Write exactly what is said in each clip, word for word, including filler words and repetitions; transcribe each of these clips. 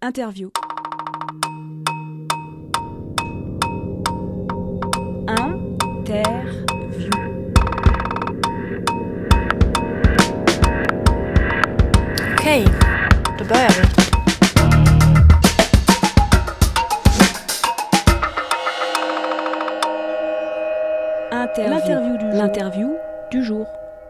Interview. Interview. Okej, då börjar vi. Interview. L'interview du jour. L'interview du jour.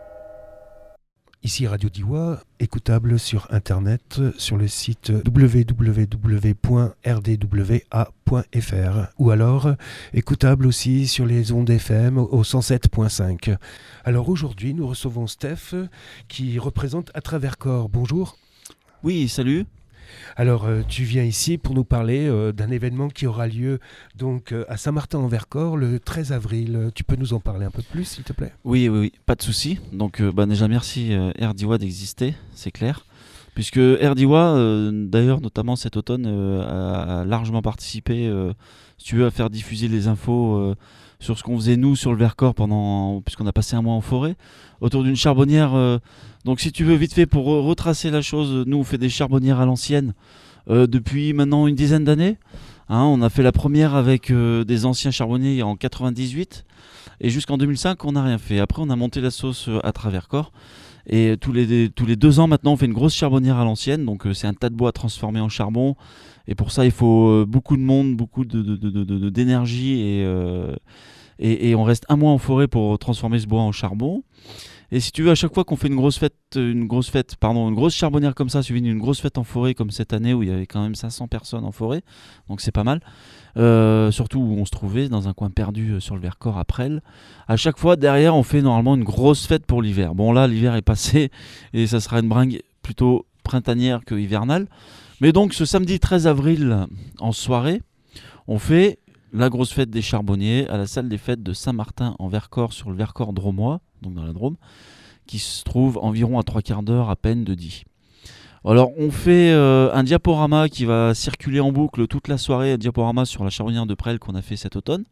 Ici Radio Diois, écoutable sur Internet, sur le site w w w point r d w a point f r ou alors écoutable aussi sur les ondes F M au cent sept point cinq. Alors aujourd'hui, nous recevons Steph qui représente À Travers Corps. Bonjour. Oui, salut. Alors, euh, tu viens ici pour nous parler euh, d'un événement qui aura lieu donc euh, à Saint-Martin-en-Vercors le treize avril. Tu peux nous en parler un peu plus, s'il te plaît ? Oui, oui, oui, pas de souci. Donc, euh, bah, déjà, merci euh, R D I W A d'exister, c'est clair. Puisque R D I W A, euh, d'ailleurs, notamment cet automne, euh, a, a largement participé, euh, si tu veux, à faire diffuser les infos euh, sur ce qu'on faisait, nous, sur le Vercors, pendant, puisqu'on a passé un mois en forêt, autour d'une charbonnière. Euh, donc, si tu veux, vite fait, pour re- retracer la chose, nous, on fait des charbonnières à l'ancienne euh, depuis maintenant une dizaine d'années. Hein, on a fait la première avec euh, des anciens charbonniers en quatre-vingt-dix-huit, et jusqu'en deux mille cinq, on n'a rien fait. Après, on a monté la sauce euh, À Travers Corps. Et tous les, tous les deux ans maintenant, on fait une grosse charbonnière à l'ancienne. Donc euh, c'est un tas de bois transformé en charbon. Et pour ça, il faut euh, beaucoup de monde, beaucoup de, de, de, de, de, d'énergie. Et, euh, et, et on reste un mois en forêt pour transformer ce bois en charbon. Et si tu veux, à chaque fois qu'on fait une grosse fête, une grosse fête, pardon, une grosse charbonnière comme ça, suivie d'une grosse fête en forêt, comme cette année où il y avait quand même cinq cents personnes en forêt, donc c'est pas mal. Euh, surtout où on se trouvait dans un coin perdu sur le Vercors à Presles. À chaque fois, derrière, on fait normalement une grosse fête pour l'hiver. Bon, là, l'hiver est passé et ça sera une bringue plutôt printanière que hivernale. Mais donc, ce samedi treize avril, en soirée, on fait la grosse fête des charbonniers à la salle des fêtes de Saint-Martin-en-Vercors sur le Vercors Dromois, donc dans la Drôme, qui se trouve environ à trois quarts d'heure à peine de Die. Alors on fait euh, un diaporama qui va circuler en boucle toute la soirée, un diaporama sur la charbonnière de Presles qu'on a fait cet automne.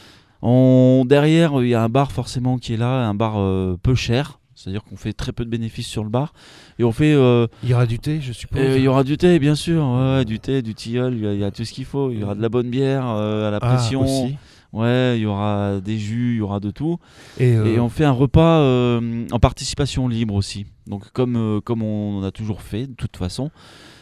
On, derrière, il y a un bar forcément qui est là, un bar euh, peu cher, c'est-à-dire qu'on fait très peu de bénéfices sur le bar. Et on fait... Euh, il y aura du thé, je suppose. euh, Il y aura du thé, bien sûr, ouais, ouais, du thé, du tilleul, il y, a, il y a tout ce qu'il faut. Il y aura de la bonne bière euh, à la pression. Ah, aussi. Ouais, il y aura des jus, il y aura de tout. Et, euh... Et on fait un repas euh, en participation libre aussi. Donc comme, euh, comme on a toujours fait, de toute façon.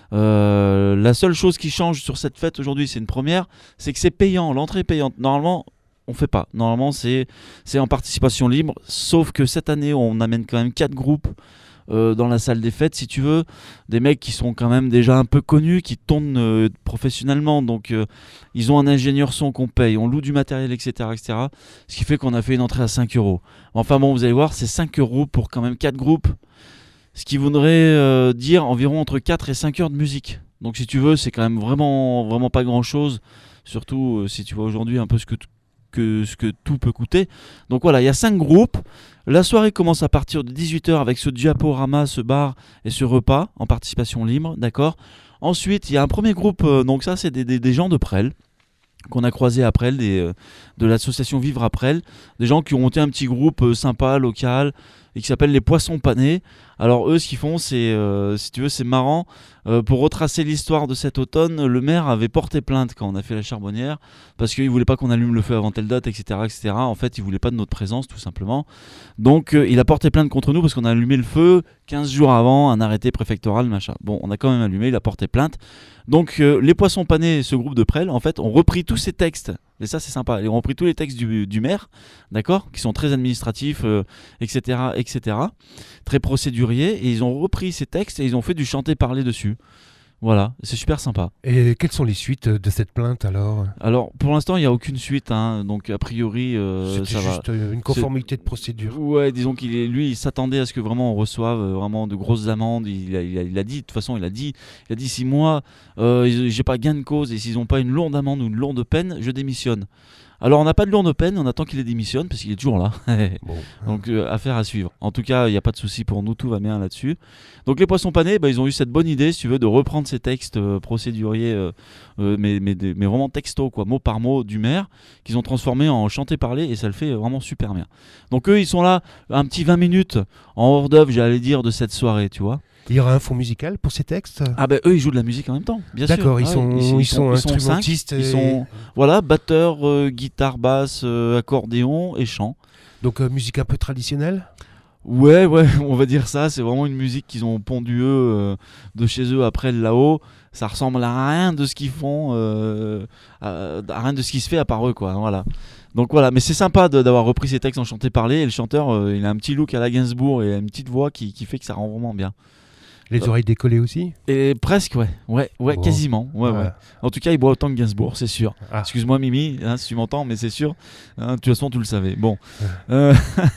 Euh, la seule chose qui change sur cette fête aujourd'hui, c'est une première, c'est que c'est payant, l'entrée est payante. Normalement, on fait pas. Normalement, c'est, c'est en participation libre. Sauf que cette année, on amène quand même quatre groupes Euh, dans la salle des fêtes, si tu veux, des mecs qui sont quand même déjà un peu connus, qui tournent euh, professionnellement, donc euh, ils ont un ingénieur son qu'on paye, on loue du matériel, et cetera, et cetera. Ce qui fait qu'on a fait une entrée à cinq euros. Enfin bon, vous allez voir, c'est cinq euros pour quand même quatre groupes, ce qui voudrait euh, dire environ entre quatre et cinq heures de musique. Donc si tu veux, c'est quand même vraiment, vraiment pas grand chose, surtout euh, si tu vois aujourd'hui un peu ce que t- Que, ce que tout peut coûter. Donc voilà, il y a cinq groupes. La soirée commence à partir de dix-huit heures avec ce diaporama, ce bar et ce repas en participation libre, d'accord. Ensuite, il y a un premier groupe, euh, donc ça c'est des, des, des gens de Presles qu'on a croisés à Presles, des, euh, de l'association Vivre à Presles, des gens qui ont monté un petit groupe euh, sympa, local, et qui s'appelle les Poissons Panés. Alors eux, ce qu'ils font, c'est, euh, si tu veux, c'est marrant. Euh, pour retracer l'histoire de cet automne, le maire avait porté plainte quand on a fait la charbonnière, parce qu'il voulait pas qu'on allume le feu avant telle date, et cetera, et cetera. En fait, il voulait pas de notre présence, tout simplement. Donc euh, il a porté plainte contre nous parce qu'on a allumé le feu quinze jours avant, un arrêté préfectoral, machin. Bon, on a quand même allumé, il a porté plainte. Donc euh, les Poissons Panés, ce groupe de Presles, en fait, ont repris tous ces textes. Et ça, c'est sympa. Ils ont repris tous les textes du, du maire, d'accord, qui sont très administratifs, euh, et cetera, et cetera, très procéduriers. Et ils ont repris ces textes et ils ont fait du chanter-parler dessus. Voilà, c'est super sympa. Et quelles sont les suites de cette plainte alors ? Alors, pour l'instant, il n'y a aucune suite, hein, donc a priori, euh, C'était ça juste va. une conformité de procédure. Ouais, disons qu'il est, lui, il s'attendait à ce que vraiment on reçoive euh, vraiment de grosses amendes. Il a, il a, il a dit, de toute façon, il a dit, il a dit si moi, euh, j'ai pas gain de cause et s'ils n'ont pas une lourde amende ou une lourde peine, je démissionne. Alors on n'a pas de lourde peine, on attend qu'il démissionne parce qu'il est toujours là. Bon. Donc euh, affaire à suivre. En tout cas, il n'y a pas de souci pour nous, tout va bien là-dessus. Donc les Poissons Panés, bah, ils ont eu cette bonne idée, si tu veux, de reprendre ces textes euh, procéduriers, euh, euh, mais, mais, mais vraiment texto, quoi, mot par mot du maire, qu'ils ont transformé en chanter-parler et ça le fait vraiment super bien. Donc eux, ils sont là un petit vingt minutes en hors d'œuvre, j'allais dire, de cette soirée, tu vois. Il y aura un fond musical pour ces textes ? Ah ben eux ils jouent de la musique en même temps, bien D'accord, sûr. ils, sont, ouais, ils, ils sont ils sont instrumentistes. cinq, et... Ils sont voilà, batteur, euh, guitare, basse, euh, accordéon et chant. Donc euh, musique un peu traditionnelle ? Ouais, ouais, on va dire ça. C'est vraiment une musique qu'ils ont pondue eux euh, de chez eux après le là-haut. Ça ressemble à rien de ce qu'ils font, euh, à, à rien de ce qui se fait à part eux, quoi. Voilà. Donc voilà, mais c'est sympa de, d'avoir repris ces textes en chanté-parlé. Et le chanteur, euh, il a un petit look à la Gainsbourg et une petite voix qui, qui fait que ça rend vraiment bien. Les Euh, oreilles décollées aussi ? Et presque, ouais, ouais, ouais, Bon. quasiment. Ouais, Ouais. ouais. En tout cas, il boit autant que Gainsbourg, c'est sûr. Ah. Excuse-moi, Mimi, hein, si tu m'entends, mais c'est sûr. Hein, de toute façon, tu le savais. Bon. Euh,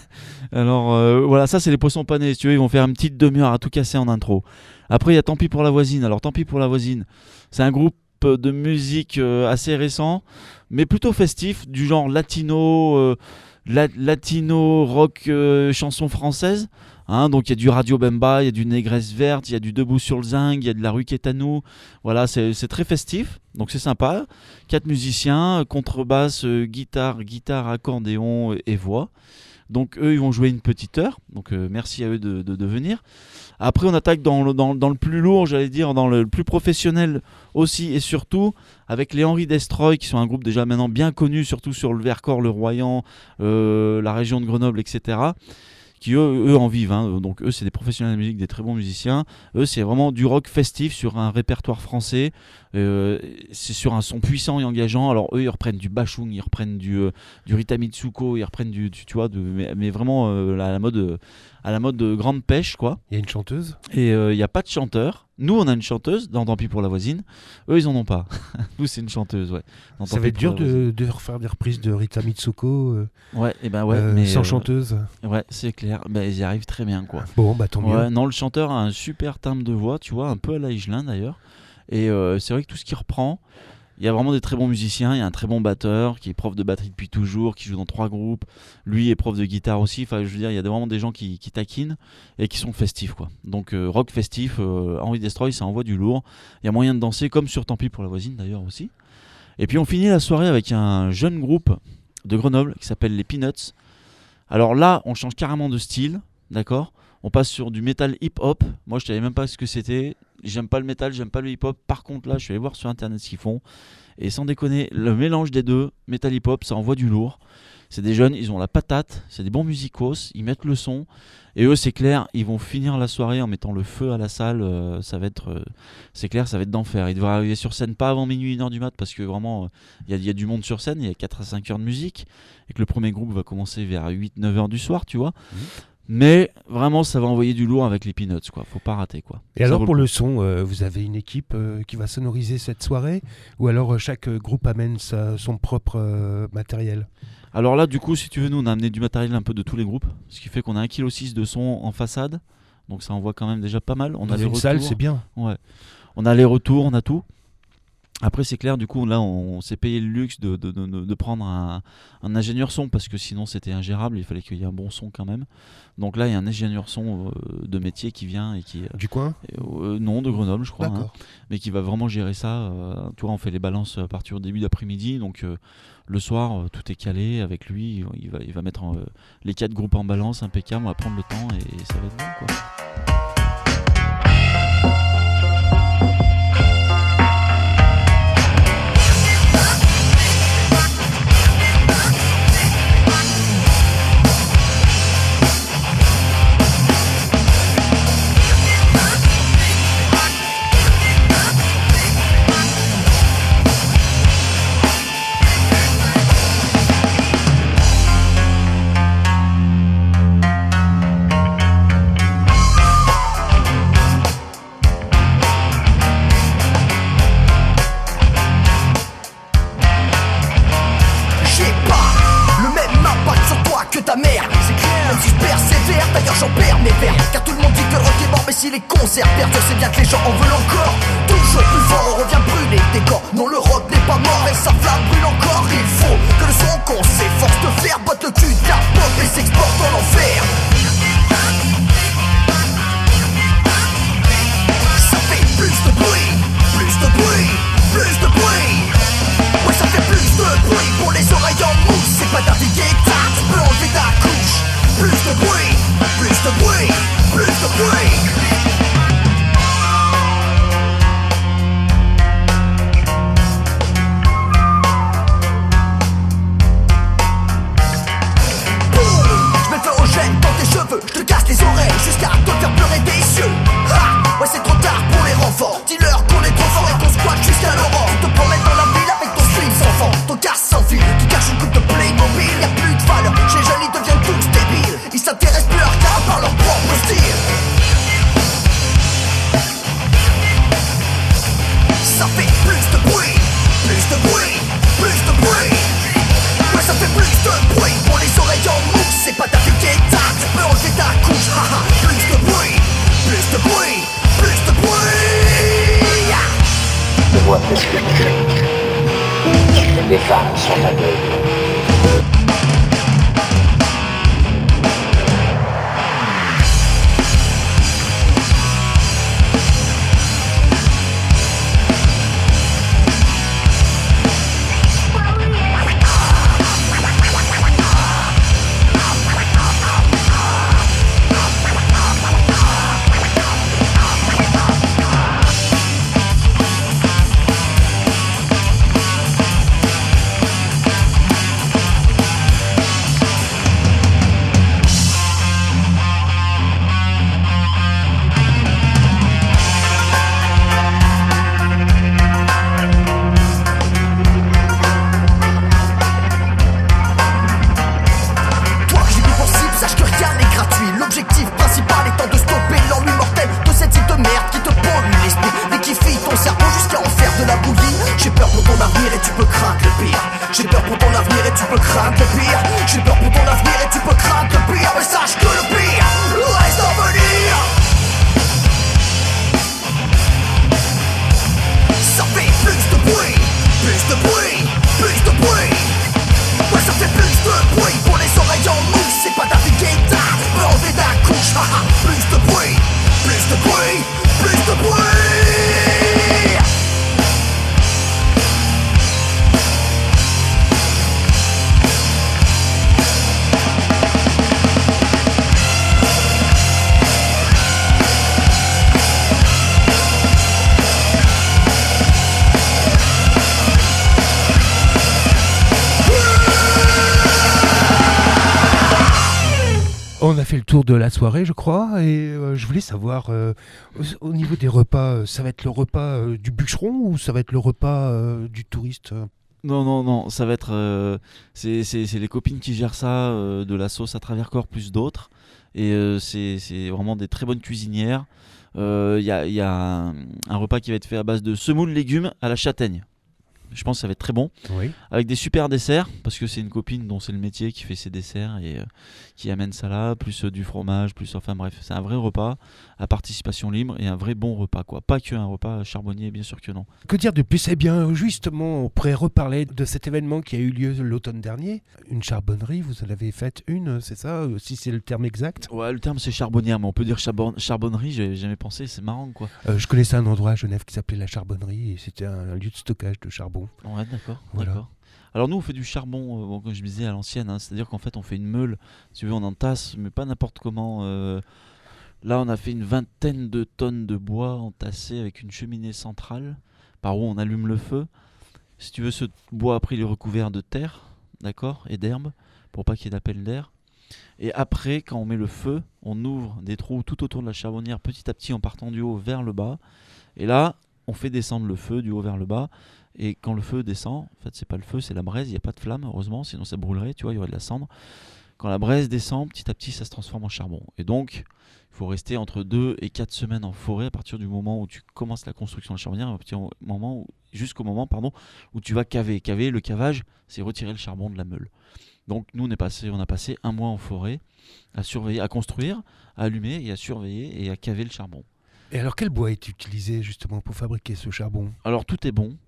alors, euh, voilà, ça, c'est les poissons panés. Si tu veux, ils vont faire une petite demi-heure à tout casser en intro. Après, il y a Tant pis pour la voisine. Alors, Tant pis pour la voisine, c'est un groupe de musique euh, assez récent, mais plutôt festif, du genre latino, euh, la- latino rock, euh, chanson française. Hein, donc il y a du Radio Bemba, il y a du Négresse Verte, il y a du Debout sur le Zinc, il y a de la Rue Quétanou. Voilà, c'est, c'est très festif, donc c'est sympa. Quatre musiciens, contrebasse, euh, guitare, guitare, accordéon et, et voix. Donc eux, ils vont jouer une petite heure. Donc euh, merci à eux de, de, de venir. Après, on attaque dans le, dans, dans le plus lourd, j'allais dire, dans le plus professionnel aussi et surtout avec les Henri Destroy, qui sont un groupe déjà maintenant bien connu, surtout sur le Vercors, le Royan, euh, la région de Grenoble, et cetera. Qui eux, eux en vivent, hein. Donc eux c'est des professionnels de musique, des très bons musiciens. Eux c'est vraiment du rock festif sur un répertoire français, euh, c'est sur un son puissant et engageant. Alors eux ils reprennent du Bachung, ils reprennent du, euh, du Rita Mitsuko, ils reprennent du, tu, tu vois, de, mais, mais vraiment euh, à la mode, euh, à la mode de grande pêche quoi. Il y a une chanteuse ? Et il euh, n'y a pas de chanteur. Nous on a une chanteuse dans Tant pis pour la voisine, eux ils en ont pas. Nous c'est une chanteuse, ouais. Dans Ça Tant va pis être pour dur la voisine. de, de refaire des reprises de Rita Mitsuko euh, Ouais, et ben ouais, euh, mais sans euh, chanteuse. ouais c'est clair, ben, ils y arrivent très bien quoi. Bon, bah tant mieux. Ouais, non, le chanteur a un super timbre de voix, tu vois, un peu à la Higelin d'ailleurs. Et euh, c'est vrai que tout ce qu'il reprend, il y a vraiment des très bons musiciens. Il y a un très bon batteur qui est prof de batterie depuis toujours, qui joue dans trois groupes. Lui est prof de guitare aussi. Enfin, je veux dire, il y a vraiment des gens qui, qui taquinent et qui sont festifs, quoi. Donc, euh, rock festif, euh, Henri Destroy, ça envoie du lourd. Il y a moyen de danser, comme sur Tant pis pour la voisine d'ailleurs aussi. Et puis, on finit la soirée avec un jeune groupe de Grenoble qui s'appelle les Peanuts. Alors là, on change carrément de style, d'accord ? On passe sur du métal hip-hop. Moi, je savais même pas ce que c'était. J'aime pas le métal, j'aime pas le hip-hop. Par contre, là, je suis allé voir sur internet ce qu'ils font. Et sans déconner, le mélange des deux, métal hip-hop, ça envoie du lourd. C'est des jeunes, ils ont la patate, c'est des bons musicos, ils mettent le son. Et eux, c'est clair, ils vont finir la soirée en mettant le feu à la salle. Euh, ça va être, euh, c'est clair, ça va être d'enfer. Ils devraient arriver sur scène pas avant minuit, une heure du mat, parce que vraiment, il euh, y, y a du monde sur scène, il y a quatre à cinq heures de musique. Et que le premier groupe va commencer vers huit neuf heures du soir, tu vois. Mmh. Mais vraiment, ça va envoyer du lourd avec les Peanuts, quoi. Faut pas rater, quoi. Et ça alors, pour le, le son, euh, vous avez une équipe euh, qui va sonoriser cette soirée ? Ou alors euh, chaque euh, groupe amène sa, son propre euh, matériel ? Alors là, du coup, si tu veux, nous, on a amené du matériel un peu de tous les groupes. Ce qui fait qu'on a un virgule six kilos de son en façade. Donc ça envoie quand même déjà pas mal. On Dans a les une retours. salle, c'est bien. Ouais. On a les retours, on a tout. Après, c'est clair, du coup, là, on, on s'est payé le luxe de, de, de, de prendre un, un ingénieur son parce que sinon, c'était ingérable. Il fallait qu'il y ait un bon son quand même. Donc là, il y a un ingénieur son euh, de métier qui vient et qui. Du coin ? euh, Non, de Grenoble, je crois. D'accord. Hein, mais qui va vraiment gérer ça. Euh, tu vois, on fait les balances à partir du début d'après-midi. Donc euh, le soir, euh, tout est calé avec lui. Il va, il va mettre euh, les quatre groupes en balance, impeccable. On va prendre le temps et, et ça va être bon, quoi. Si les concerts perdurent, c'est bien que les gens en veulent encore. Toujours plus fort, on revient brûler le décor. Non, le rock n'est pas mort et sa flamme brûle encore. Il faut que le son qu'on s'efforce de faire botte le cul de la pop et s'exporte en enfer. Ça fait plus de bruit, plus de bruit, plus de bruit. Ouais, ça fait plus de bruit pour les oreilles en mousse. C'est pas naviguer tard, tu peux enlever ta couche. Plus de bruit, plus de bruit, plus de bruit. vois plus que tu cries. Les femmes sont aveugles. On a fait le tour de la soirée, je crois, et euh, je voulais savoir, euh, au, au niveau des repas, euh, ça va être le repas euh, du bûcheron ou ça va être le repas euh, du touriste ? Non, non, non, ça va être... Euh, c'est, c'est, c'est les copines qui gèrent ça, euh, de la sauce à travers corps plus d'autres, et euh, c'est, c'est vraiment des très bonnes cuisinières. Il euh, y a, y a un, un repas qui va être fait à base de semoule légumes à la châtaigne. Je pense que ça va être très bon, oui. Avec des super desserts, parce que c'est une copine dont c'est le métier qui fait ses desserts et euh, qui amène ça là, plus euh, du fromage, plus enfin bref, c'est un vrai repas à participation libre et un vrai bon repas, quoi. Pas qu'un repas charbonnier, bien sûr que non. Que dire de plus ? Eh bien, justement, on pourrait reparler de cet événement qui a eu lieu l'automne dernier. Une charbonnerie, vous en avez fait une, c'est ça, si c'est le terme exact ? Ouais, le terme c'est charbonnière, mais on peut dire charbon- charbonnerie, j'avais jamais pensé, c'est marrant, quoi. Euh, je connaissais un endroit à Genève qui s'appelait la Charbonnerie et c'était un, un lieu de stockage de charbon. Ouais, d'accord, Voilà. d'accord. Alors nous on fait du charbon, euh, bon, comme je disais à l'ancienne, hein, c'est-à-dire qu'en fait on fait une meule, si tu veux on entasse, mais pas n'importe comment. Euh, là on a fait une vingtaine de tonnes de bois entassé avec une cheminée centrale, par où on allume le feu. Si tu veux, ce bois après il est recouvert de terre, d'accord, et d'herbe, pour pas qu'il y ait d'appel d'air. Et après, quand on met le feu, on ouvre des trous tout autour de la charbonnière petit à petit en partant du haut vers le bas. Et là, on fait descendre le feu du haut vers le bas. Et quand le feu descend, en fait c'est pas le feu, c'est la braise, il n'y a pas de flamme heureusement, sinon ça brûlerait, tu vois, il y aurait de la cendre. Quand la braise descend, petit à petit ça se transforme en charbon. Et donc il faut rester entre deux et quatre semaines en forêt à partir du moment où tu commences la construction de la charbonnière, à partir du moment où, jusqu'au moment pardon, où tu vas caver. Caver, le cavage, c'est retirer le charbon de la meule. Donc nous on, est passé, on a passé un mois en forêt à surveiller, à construire, à allumer et à surveiller et à caver le charbon. Et alors quel bois est utilisé justement pour fabriquer ce charbon ? Alors tout est bon.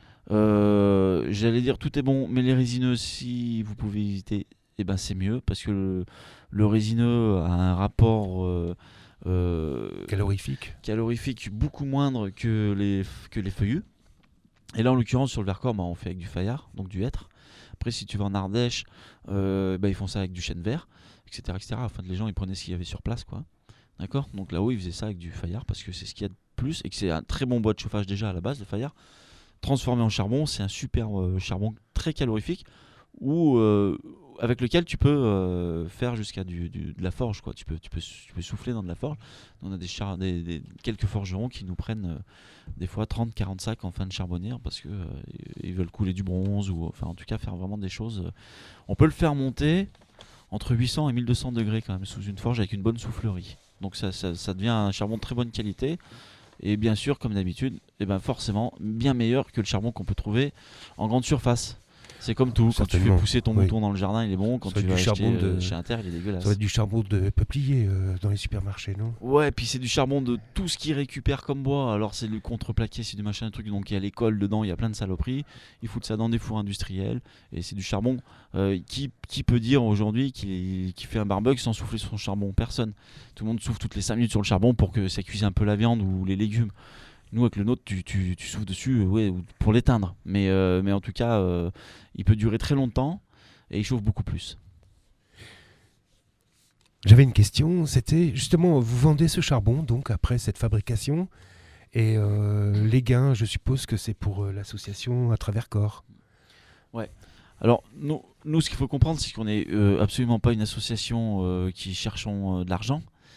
Euh, j'allais dire tout est bon, mais les résineux, si vous pouvez éviter, eh ben c'est mieux parce que le, le résineux a un rapport euh, euh, calorifique calorifique beaucoup moindre que les, que les feuillus. Et là en l'occurrence sur le Vercors, bah, on fait avec du fayard, donc du hêtre. Après si tu vas en Ardèche, euh, bah, ils font ça avec du chêne vert, et cetera, et cetera. Enfin les gens ils prenaient ce qu'il y avait sur place, quoi. D'accord ? Donc là-haut ils faisaient ça avec du fayard parce que c'est ce qu'il y a de plus et que c'est un très bon bois de chauffage déjà à la base, le fayard. Transformé en charbon, c'est un super euh, charbon très calorifique où, euh, avec lequel tu peux euh, faire jusqu'à du, du, de la forge, quoi. Tu peux, tu, peux, tu peux souffler dans de la forge. On a des, char- des, des quelques forgerons qui nous prennent euh, des fois trente à quarante sacs en fin de charbonnière parce qu'ils euh, veulent couler du bronze ou enfin en tout cas faire vraiment des choses. Euh, on peut le faire monter entre huit cents et mille deux cents degrés quand même sous une forge avec une bonne soufflerie. Donc ça, ça, ça devient un charbon de très bonne qualité. Et bien sûr, comme d'habitude, eh ben forcément bien meilleur que le charbon qu'on peut trouver en grande surface. C'est comme tout, quand tu fais pousser ton oui. mouton dans le jardin, il est bon. Quand ça tu vas acheter de... euh, chez Inter, il est dégueulasse. Ça va être du charbon de peuplier euh, dans les supermarchés, non? Ouais, puis c'est du charbon de tout ce qu'ils récupèrent comme bois. Alors c'est du contreplaqué, c'est du machin, un truc. Donc il y a l'école dedans, il y a plein de saloperies. Ils foutent ça dans des fours industriels. Et c'est du charbon. Euh, qui, qui peut dire aujourd'hui qu'il qui fait un barbecue sans souffler sur son charbon? Personne. Tout le monde souffle toutes les cinq minutes sur le charbon pour que ça cuise un peu la viande ou les légumes. Nous, avec le nôtre, tu, tu, tu souffles dessus euh, ouais, pour l'éteindre. Mais, euh, mais en tout cas, euh, il peut durer très longtemps et il chauffe beaucoup plus. J'avais une question, c'était justement, vous vendez ce charbon donc après cette fabrication et euh, les gains, je suppose que c'est pour euh, l'association à travers corps. Ouais. Alors, nous, nous ce qu'il faut comprendre, c'est qu'on n'est euh, absolument pas une association euh, qui cherchons euh, de l'argent.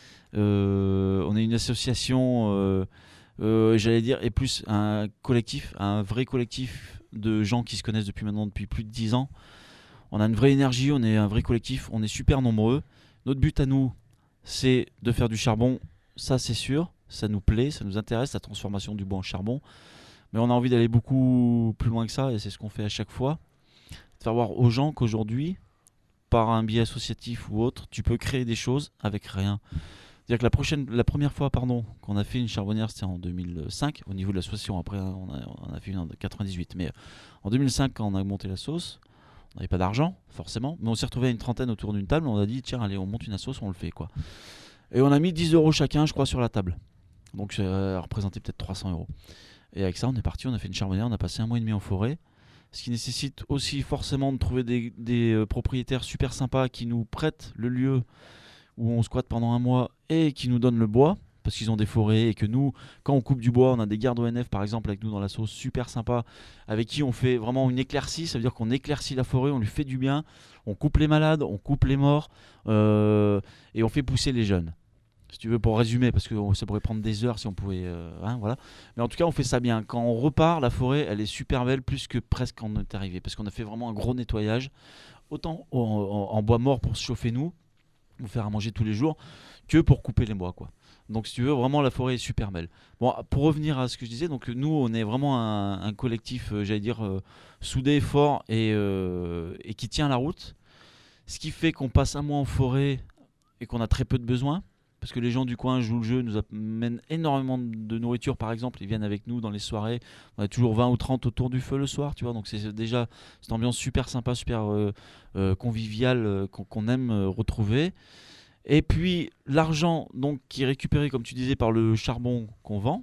Euh, on est une association... Euh, Euh, j'allais dire, et plus un collectif, un vrai collectif de gens qui se connaissent depuis maintenant depuis plus de dix ans. On a une vraie énergie, on est un vrai collectif, on est super nombreux. Notre but à nous, c'est de faire du charbon, ça c'est sûr, ça nous plaît, ça nous intéresse, la transformation du bois en charbon. Mais on a envie d'aller beaucoup plus loin que ça, et c'est ce qu'on fait à chaque fois. De faire voir aux gens qu'aujourd'hui, par un biais associatif ou autre, tu peux créer des choses avec rien. C'est-à-dire que la, prochaine, la première fois pardon, qu'on a fait une charbonnière, c'était en deux mille cinq, au niveau de l'association. Après, on a, on a fait une en quatre-vingt-dix-huit. Mais en deux mille cinq, quand on a monté la sauce, on n'avait pas d'argent, forcément. Mais on s'est retrouvé à une trentaine autour d'une table. On a dit, tiens, allez, on monte une sauce, on le fait, quoi. Et on a mis dix euros chacun, je crois, sur la table. Donc, ça représentait peut-être trois cents euros. Et avec ça, on est parti, on a fait une charbonnière, on a passé un mois et demi en forêt. Ce qui nécessite aussi forcément de trouver des, des euh, propriétaires super sympas qui nous prêtent le lieu où on squatte pendant un mois et qui nous donnent le bois, parce qu'ils ont des forêts et que nous, quand on coupe du bois, on a des gardes O N F par exemple avec nous dans la sauce, super sympa, avec qui on fait vraiment une éclaircie, ça veut dire qu'on éclaircit la forêt, on lui fait du bien, on coupe les malades, on coupe les morts, euh, et on fait pousser les jeunes. Si tu veux, pour résumer, parce que ça pourrait prendre des heures si on pouvait... Euh, hein, voilà. Mais en tout cas, on fait ça bien. Quand on repart, la forêt, elle est super belle, plus que presque quand on est arrivé, parce qu'on a fait vraiment un gros nettoyage, autant en, en, en bois mort pour se chauffer nous, nous faire à manger tous les jours, que pour couper les bois, quoi. Donc si tu veux, vraiment la forêt est super belle. Bon, pour revenir à ce que je disais, donc nous on est vraiment un, un collectif, euh, j'allais dire, euh, soudé, fort et, euh, et qui tient la route. Ce qui fait qu'on passe un mois en forêt et qu'on a très peu de besoins, parce que les gens du coin jouent le jeu, nous amènent énormément de nourriture par exemple, ils viennent avec nous dans les soirées, on a toujours vingt ou trente autour du feu le soir, tu vois, donc c'est déjà cette ambiance super sympa, super euh, euh, conviviale euh, qu'on, qu'on aime euh, retrouver. Et puis l'argent donc qui est récupéré, comme tu disais, par le charbon qu'on vend,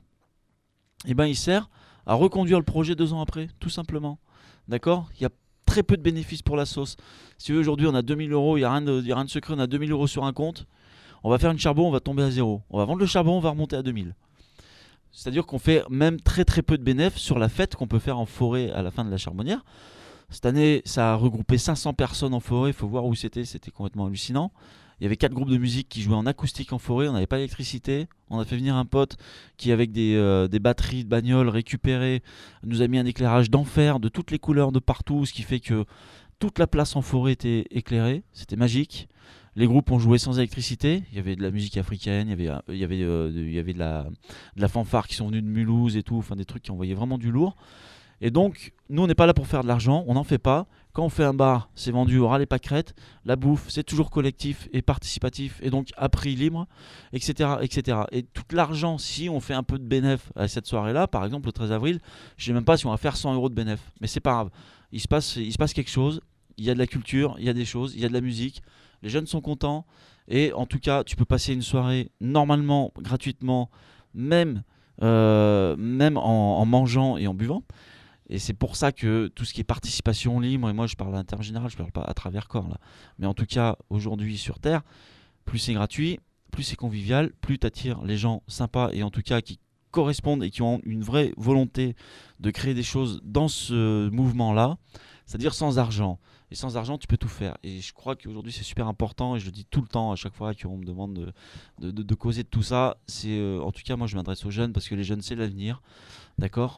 eh ben, il sert à reconduire le projet deux ans après, tout simplement. D'accord ? Il y a très peu de bénéfices pour la sauce. Si tu veux, aujourd'hui on a deux mille euros, il n'y a, a rien de secret, on a deux mille euros sur un compte. On va faire une charbon, on va tomber à zéro. On va vendre le charbon, on va remonter à deux mille. C'est-à-dire qu'on fait même très très peu de bénéfices sur la fête qu'on peut faire en forêt à la fin de la charbonnière. Cette année, ça a regroupé cinq cents personnes en forêt. Il faut voir où c'était, c'était complètement hallucinant. Il y avait quatre groupes de musique qui jouaient en acoustique en forêt. On n'avait pas d'électricité. On a fait venir un pote qui, avec des, euh, des batteries de bagnole récupérées, nous a mis un éclairage d'enfer de toutes les couleurs de partout, ce qui fait que toute la place en forêt était éclairée. C'était magique. Les groupes ont joué sans électricité. Il y avait de la musique africaine, il y avait, il y avait, euh, il y avait de, la, de la fanfare qui sont venus de Mulhouse et tout, enfin des trucs qui envoyaient vraiment du lourd. Et donc, nous on n'est pas là pour faire de l'argent, on n'en fait pas. Quand on fait un bar, c'est vendu au ras les pâquerettes. La bouffe, c'est toujours collectif et participatif, et donc à prix libre, et cetera, et cetera. Et tout l'argent, si on fait un peu de bénéf à cette soirée-là, par exemple le treize avril, je ne sais même pas si on va faire cent euros de bénéf, mais c'est pas grave. Il se passe, il se passe quelque chose, il y a de la culture, il y a des choses, il y a de la musique. Les jeunes sont contents et en tout cas, tu peux passer une soirée normalement, gratuitement, même, euh, même en, en mangeant et en buvant. Et c'est pour ça que tout ce qui est participation libre, et moi je parle à l'intergénéral, je ne parle pas à travers corps là, mais en tout cas aujourd'hui sur Terre, plus c'est gratuit, plus c'est convivial, plus tu attires les gens sympas et en tout cas qui correspondent et qui ont une vraie volonté de créer des choses dans ce mouvement-là, c'est-à-dire sans argent. Et sans argent, tu peux tout faire. Et je crois qu'aujourd'hui, c'est super important, et je le dis tout le temps à chaque fois qu'on me demande de, de, de, de causer de tout ça. C'est, euh, en tout cas, moi, je m'adresse aux jeunes parce que les jeunes, c'est l'avenir. D'accord ?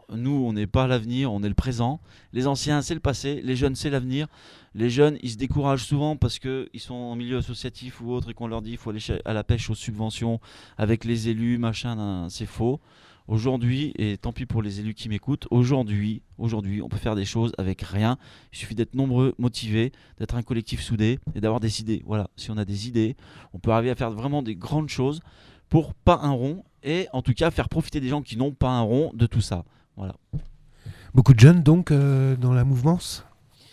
Nous, on n'est pas l'avenir, on est le présent. Les anciens, c'est le passé. Les jeunes, c'est l'avenir. Les jeunes, ils se découragent souvent parce qu'ils sont en milieu associatif ou autre et qu'on leur dit qu'il faut aller à la pêche aux subventions avec les élus, machin, nan, c'est faux. Aujourd'hui, et tant pis pour les élus qui m'écoutent, aujourd'hui, aujourd'hui, on peut faire des choses avec rien. Il suffit d'être nombreux, motivés, d'être un collectif soudé et d'avoir des idées. Voilà, si on a des idées, on peut arriver à faire vraiment des grandes choses pour pas un rond et en tout cas faire profiter des gens qui n'ont pas un rond de tout ça. Voilà. Beaucoup de jeunes donc euh, dans la mouvance ?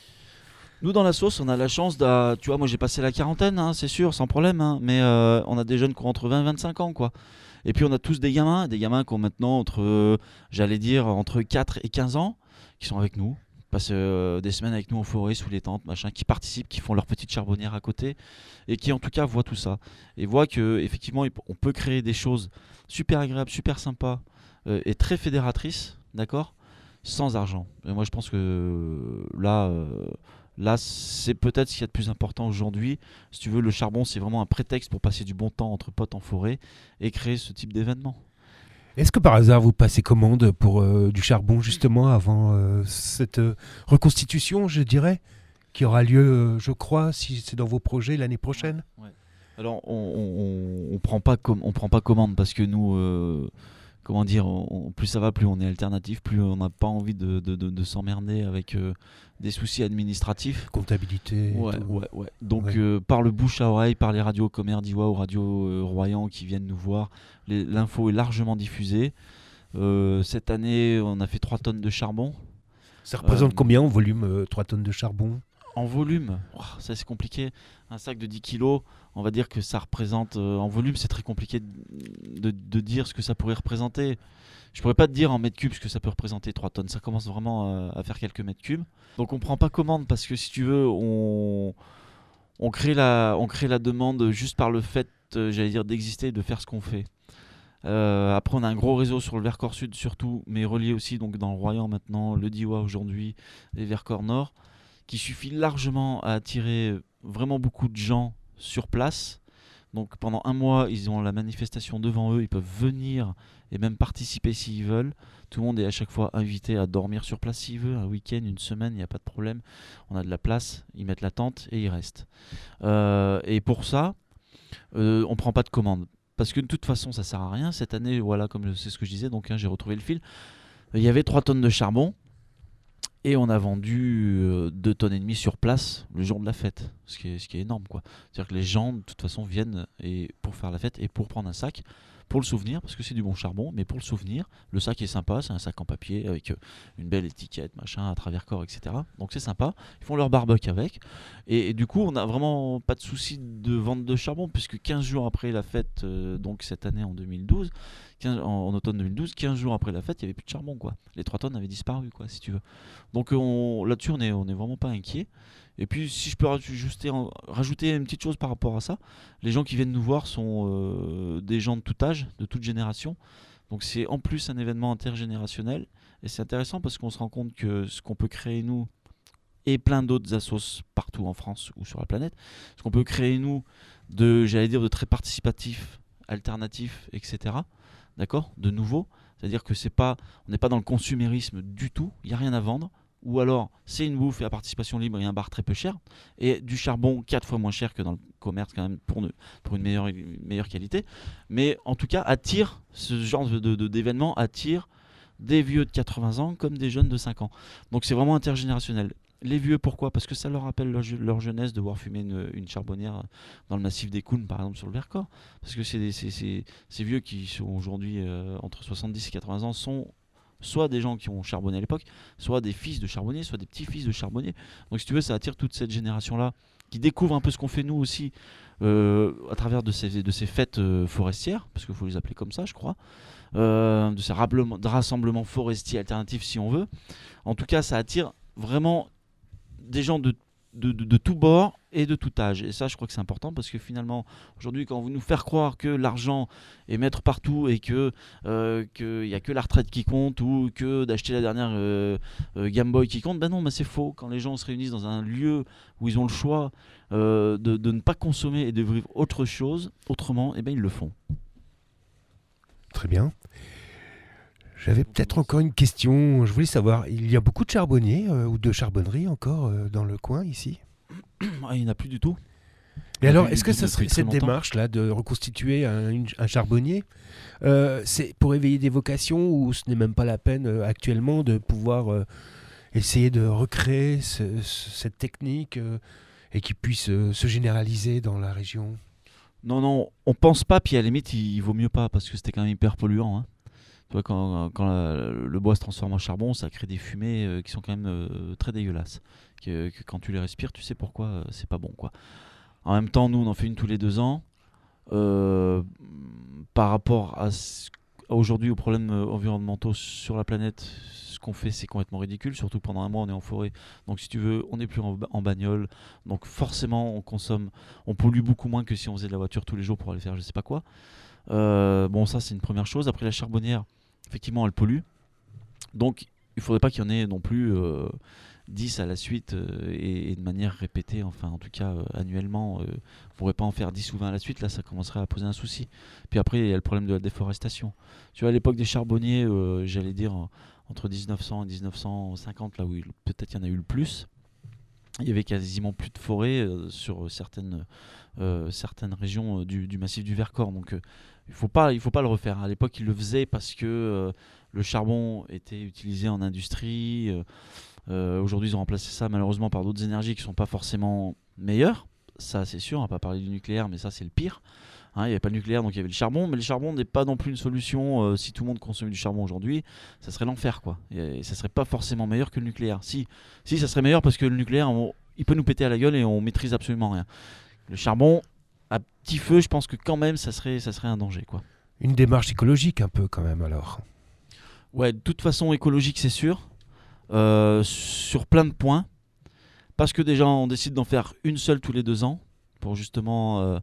Nous dans la sauce, on a la chance de, tu vois, moi j'ai passé la quarantaine, hein, c'est sûr, sans problème, hein, mais euh, on a des jeunes qui ont entre vingt et vingt-cinq ans, quoi. Et puis on a tous des gamins, des gamins qui ont maintenant entre, euh, j'allais dire, entre quatre et quinze ans, qui sont avec nous, passent euh, des semaines avec nous en forêt, sous les tentes, machin, qui participent, qui font leur petite charbonnière à côté, et qui en tout cas voient tout ça. Et voient qu'effectivement, on peut créer des choses super agréables, super sympas, euh, et très fédératrices, d'accord, sans argent. Et moi je pense que euh, là... Euh, Là, c'est peut-être ce qu'il y a de plus important aujourd'hui. Si tu veux, le charbon, c'est vraiment un prétexte pour passer du bon temps entre potes en forêt et créer ce type d'événement. Est-ce que par hasard, vous passez commande pour euh, du charbon, justement, avant euh, cette euh, reconstitution, je dirais, qui aura lieu, euh, je crois, si c'est dans vos projets, l'année prochaine ? Ouais. Alors, on ne prend pas com- on prend pas commande parce que nous... Euh, Comment dire, on, plus ça va, plus on est alternatif, plus on n'a pas envie de, de, de, de s'emmerder avec euh, des soucis administratifs. Comptabilité. Ouais, ouais, ouais. Donc ouais. Euh, par le bouche à oreille, par les radios Commer d'Iwa ou Radio euh, Royan qui viennent nous voir, les, l'info est largement diffusée. Euh, cette année, on a fait trois tonnes de charbon. Ça représente euh, combien en volume, euh, trois tonnes de charbon ? En volume, oh, ça c'est compliqué. Un sac de dix kilos, on va dire que ça représente... Euh, en volume, c'est très compliqué de, de, de dire ce que ça pourrait représenter. Je pourrais pas te dire en mètres cubes ce que ça peut représenter trois tonnes. Ça commence vraiment à, à faire quelques mètres cubes. Donc on prend pas commande parce que si tu veux, on, on, crée, la, on crée la demande juste par le fait, euh, j'allais dire, d'exister et de faire ce qu'on fait. Euh, après on a un gros réseau sur le Vercors Sud surtout, mais relié aussi donc dans le Royan maintenant, le Diois aujourd'hui, les Vercors Nord, qui suffit largement à attirer vraiment beaucoup de gens sur place. Donc pendant un mois, ils ont la manifestation devant eux, ils peuvent venir et même participer s'ils veulent. Tout le monde est à chaque fois invité à dormir sur place s'il veut, un week-end, une semaine, il n'y a pas de problème. On a de la place, ils mettent la tente et ils restent. Euh, et pour ça, euh, on ne prend pas de commande. Parce que de toute façon, ça ne sert à rien. Cette année, voilà, comme c'est ce que je disais, donc hein, j'ai retrouvé le fil. Il y avait trois tonnes de charbon. Et on a vendu euh, deux tonnes et demie sur place le jour de la fête, ce qui est, ce qui est énorme, quoi. C'est-à-dire que les gens, de toute façon, viennent et pour faire la fête et pour prendre un sac, pour le souvenir, parce que c'est du bon charbon, mais pour le souvenir, le sac est sympa, c'est un sac en papier avec euh, une belle étiquette, machin, à travers corps, et cetera. Donc c'est sympa, ils font leur barbecue avec. Et, et du coup, on n'a vraiment pas de souci de vente de charbon, puisque quinze jours après la fête, euh, donc cette année en deux mille douze, quinze, en, en automne deux mille douze, quinze jours après la fête, il n'y avait plus de charbon, quoi. Les trois tonnes avaient disparu, quoi, si tu veux. Donc on, là-dessus, on n'est on est vraiment pas inquiet. Et puis, si je peux rajouter, rajouter une petite chose par rapport à ça, les gens qui viennent nous voir sont euh, des gens de tout âge, de toute génération. Donc c'est en plus un événement intergénérationnel. Et c'est intéressant parce qu'on se rend compte que ce qu'on peut créer, nous, et plein d'autres assos partout en France ou sur la planète, ce qu'on peut créer, nous, de, j'allais dire, de très participatif, alternatif, et cetera. D'accord ? De nouveau. C'est-à-dire que c'est pas, on n'est pas dans le consumérisme du tout, il n'y a rien à vendre. Ou alors c'est une bouffe et à participation libre et un bar très peu cher, et du charbon quatre fois moins cher que dans le commerce quand même pour, ne, pour une meilleure, une meilleure qualité. Mais en tout cas, attire, ce genre de, de, d'événement attire des vieux de quatre-vingts ans comme des jeunes de cinq ans. Donc c'est vraiment intergénérationnel. Les vieux, pourquoi ? Parce que ça leur rappelle leur, leur jeunesse de voir fumer une, une charbonnière dans le massif des Counes, par exemple, sur le Vercors. Parce que c'est des, c'est, c'est, ces vieux qui sont aujourd'hui euh, entre soixante-dix et quatre-vingts ans sont soit des gens qui ont charbonné à l'époque, soit des fils de charbonniers, soit des petits-fils de charbonniers. Donc si tu veux, ça attire toute cette génération-là qui découvre un peu ce qu'on fait nous aussi euh, à travers de ces, de ces fêtes euh, forestières, parce qu'il faut les appeler comme ça, je crois, euh, de ces rassemblements forestiers alternatifs si on veut. En tout cas, ça attire vraiment des gens de De, de, de tout bord et de tout âge. Et ça, je crois que c'est important parce que finalement, aujourd'hui, quand vous nous faire croire que l'argent est maître partout et que euh, qu'il n'y a que la retraite qui compte ou que d'acheter la dernière euh, euh, Game Boy qui compte, ben non, ben c'est faux. Quand les gens se réunissent dans un lieu où ils ont le choix euh, de, de ne pas consommer et de vivre autre chose, autrement, eh ben ils le font. Très bien. J'avais peut-être encore une question. Je voulais savoir, il y a beaucoup de charbonniers euh, ou de charbonneries encore euh, dans le coin ici ? Ah, il n'y en a plus du tout. Et alors, Depuis- est-ce que ça depuis serait très cette longtemps. démarche-là de reconstituer un, une- un charbonnier, euh, c'est pour éveiller des vocations ou ce n'est même pas la peine euh, actuellement de pouvoir euh, essayer de recréer ce- ce- cette technique euh, et qui puisse euh, se généraliser dans la région? Non, non, on pense pas, puis à la limite, il, il vaut mieux pas, parce que c'était quand même hyper polluant. Hein. Tu vois, quand, quand la- le bois se transforme en charbon, ça crée des fumées euh, qui sont quand même euh, très dégueulasses. Que, que quand tu les respires, tu sais pourquoi euh, c'est pas bon, quoi. En même temps, nous, on en fait une tous les deux ans. Euh, par rapport à ce- à aujourd'hui aux problèmes euh, environnementaux sur la planète, ce qu'on fait, c'est complètement ridicule. Surtout que pendant un mois, on est en forêt. Donc, si tu veux, on n'est plus en, ba- en bagnole. Donc, forcément, on consomme, on pollue beaucoup moins que si on faisait de la voiture tous les jours pour aller faire je sais pas quoi. Euh, bon, ça, c'est une première chose. Après, la charbonnière, effectivement, elle pollue. Donc, il faudrait pas qu'il y en ait non plus euh, dix à la suite euh, et, et de manière répétée, enfin, en tout cas, euh, annuellement. Euh, on pourrait pas en faire dix ou vingt à la suite. Là, ça commencerait à poser un souci. Puis après, il y a le problème de la déforestation. Tu vois, à l'époque des charbonniers, euh, j'allais dire en- entre dix-neuf cents et dix-neuf cent cinquante, là où il- peut-être il y en a eu le plus, il y avait quasiment plus de forêt euh, sur certaines, euh, certaines régions euh, du, du massif du Vercors. Donc, euh, il faut pas, il faut pas le refaire. À l'époque, ils le faisaient parce que euh, le charbon était utilisé en industrie. euh, euh, Aujourd'hui, ils ont remplacé ça malheureusement par d'autres énergies qui sont pas forcément meilleures. Ça, c'est sûr. On va pas parler du nucléaire, mais ça, c'est le pire. Hein, il n'y avait pas le nucléaire, donc il y avait le charbon. Mais le charbon n'est pas non plus une solution. Euh, si tout le monde consommait du charbon aujourd'hui, ça serait l'enfer, quoi. Et, et ça serait pas forcément meilleur que le nucléaire. Si, si, ça serait meilleur parce que le nucléaire, on- il peut nous péter à la gueule et on maîtrise absolument rien. Le charbon, à petit feu, je pense que quand même, ça serait, ça serait un danger, quoi. Une démarche écologique un peu quand même alors. Ouais, de toute façon écologique, c'est sûr. Euh, sur plein de points. Parce que déjà, on décide d'en faire une seule tous les deux ans. Pour justement euh,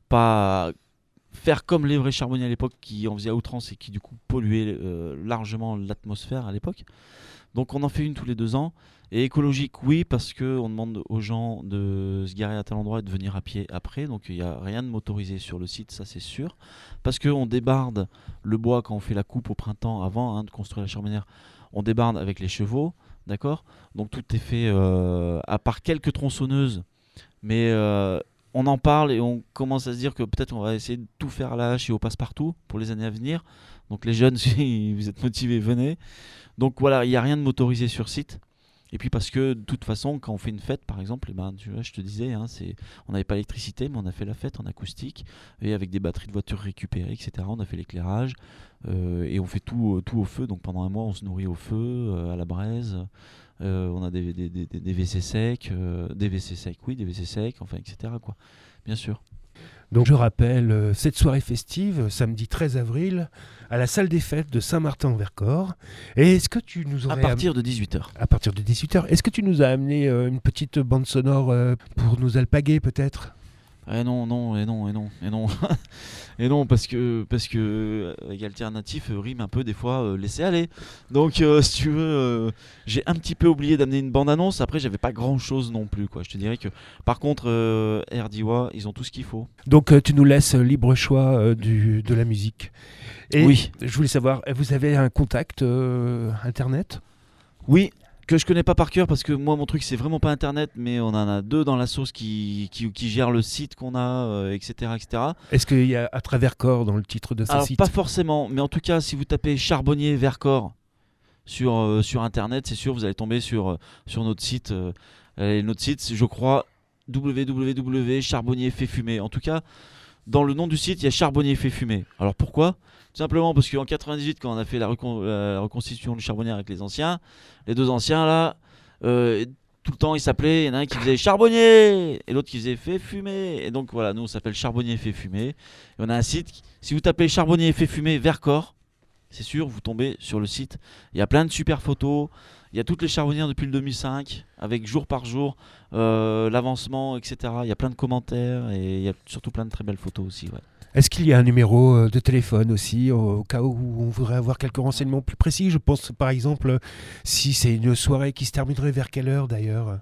pas faire comme les vrais charbonniers à l'époque qui en faisaient à outrance et qui du coup polluaient euh, largement l'atmosphère à l'époque. Donc on en fait une tous les deux ans. Et écologique, oui, parce qu'on demande aux gens de se garer à tel endroit et de venir à pied après. Donc il n'y a rien de motorisé sur le site, ça c'est sûr. Parce qu'on débarde le bois quand on fait la coupe au printemps, avant hein, de construire la charbonnière, on débarde avec les chevaux, d'accord. Donc tout est fait, euh, à part quelques tronçonneuses, mais euh, on en parle et on commence à se dire que peut-être on va essayer de tout faire à la hache et au passe-partout pour les années à venir. Donc les jeunes, si vous êtes motivés, venez. Donc voilà, il n'y a rien de motorisé sur site. Et puis parce que de toute façon, quand on fait une fête, par exemple, eh ben, tu vois, je te disais, hein, c'est, on n'avait pas l'électricité, mais on a fait la fête en acoustique et avec des batteries de voitures récupérées, et cetera. On a fait l'éclairage euh, et on fait tout, euh, tout au feu. Donc pendant un mois, on se nourrit au feu, euh, à la braise. Euh, on a des, des, des, des, des W C secs, euh, des W C secs, oui, des W C secs, enfin, et cetera. Quoi. Bien sûr. Donc je rappelle euh, cette soirée festive, samedi treize avril, à la salle des fêtes de Saint-Martin-en-Vercors. Et est-ce que tu nous À aurais... partir de dix-huit heures. à partir de dix-huit heures. Est-ce que tu nous as amené euh, une petite bande sonore euh, pour nous alpaguer peut-être? Eh non, non, et non, et non, et non. Et non, parce que, parce que euh, avec alternatif, euh, rime un peu des fois euh, laisser aller. Donc, euh, si tu veux, euh, j'ai un petit peu oublié d'amener une bande-annonce. Après, j'avais pas grand-chose non plus, quoi. Je te dirais que, par contre, euh, R D W, ils ont tout ce qu'il faut. Donc euh, tu nous laisses euh, libre choix euh, du, de la musique. Et Oui. je voulais savoir, vous avez un contact euh, internet? Oui, que je connais pas par cœur parce que moi, mon truc, c'est vraiment pas Internet, mais on en a deux dans la sauce qui, qui, qui gèrent le site qu'on a, euh, et cetera, et cetera. Est-ce qu'il y a à travers corps dans le titre de ce Alors, site? pas forcément, mais en tout cas, si vous tapez Charbonnier Vercors sur, euh, sur Internet, c'est sûr, vous allez tomber sur, euh, sur notre site. euh, et notre site, c'est, je crois, w w w point charbonnier fait fumer. En tout cas, dans le nom du site, il y a Charbonnier fait fumer. Alors pourquoi? Tout simplement parce qu'en quatre-vingt-dix-huit, quand on a fait la, recon- la reconstitution du charbonnière avec les anciens, les deux anciens là, euh, tout le temps ils s'appelaient, il y en a un qui faisait Charbonnier et l'autre qui faisait fait fumer. Et donc voilà, nous on s'appelle Charbonnier fait fumer. Et on a un site, qui- si vous tapez Charbonnier fait fumer Vercors, c'est sûr, vous tombez sur le site. Il y a plein de super photos. Il y a toutes les charbonnières depuis le deux mille cinq, avec jour par jour euh, l'avancement, et cetera. Il y a plein de commentaires et il y a surtout plein de très belles photos aussi. Ouais. Est-ce qu'il y a un numéro euh, de téléphone aussi, au, au cas où on voudrait avoir quelques renseignements plus précis? Je pense par exemple si c'est une soirée qui se terminerait vers quelle heure d'ailleurs?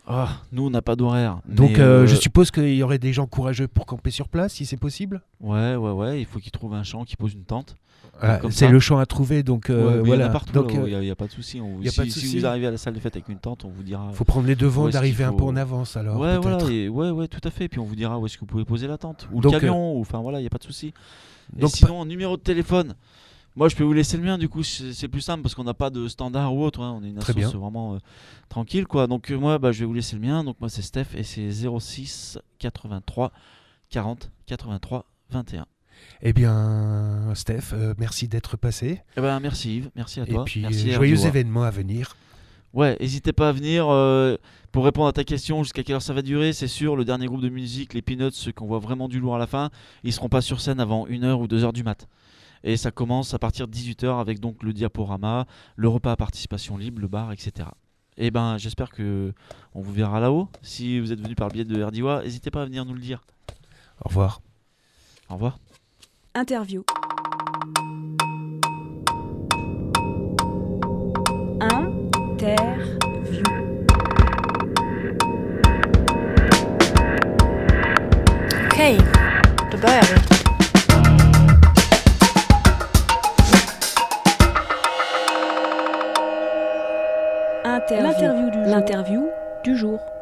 Oh, nous, on n'a pas d'horaire. Donc, mais, euh, euh, je suppose qu'il y aurait des gens courageux pour camper sur place, si c'est possible. Ouais, ouais, ouais. Il faut qu'ils trouvent un champ, qu'ils posent une tente. Ah, comme c'est ça. le champ à trouver, donc euh, Ouais, mais voilà. Il y en a partout. Donc, Il euh, n'y a, a pas de souci. On, y a si, pas de si souci. vous arrivez à la salle de fête avec une tente, on vous dira. faut prendre les devants, où est-ce d'arriver qu'il un faut- peu en avance alors. Ouais, peut-être. voilà, et, ouais, ouais, tout à fait. Puis on vous dira où est-ce que vous pouvez poser la tente ou Donc, le camion. ou- Enfin voilà, il y a pas de souci. Et donc, sinon, numéro de téléphone. Moi, je peux vous laisser le mien. Du coup, c'est c'est plus simple parce qu'on n'a pas de standard ou autre. hein. On est une Très assoce bien. vraiment euh, tranquille, quoi. Donc euh, moi, bah, je vais vous laisser le mien. Donc moi, c'est Steph et c'est zéro six quatre-vingt-trois quarante quatre-vingt-trois vingt et un. Eh bien, Steph, euh, merci d'être passé. Eh ben, merci Yves, merci à toi. Et puis, merci euh, joyeux R D O A. événements à venir. Ouais, n'hésitez pas à venir. euh, pour répondre à ta question, jusqu'à quelle heure ça va durer, c'est sûr. Le dernier groupe de musique, les Peanuts, ceux qu'on voit vraiment du lourd à la fin, ils seront pas sur scène avant une heure ou deux heures du mat. Et ça commence à partir de dix-huit heures avec donc le diaporama, le repas à participation libre, le bar, et cetera. Et ben, j'espère que on vous verra là-haut. Si vous êtes venu par le biais de R D O A, n'hésitez pas à venir nous le dire. Au revoir. Au revoir. Interview. Interview. Okej, då börjar vi. Interview. L'interview du jour. L'interview du jour.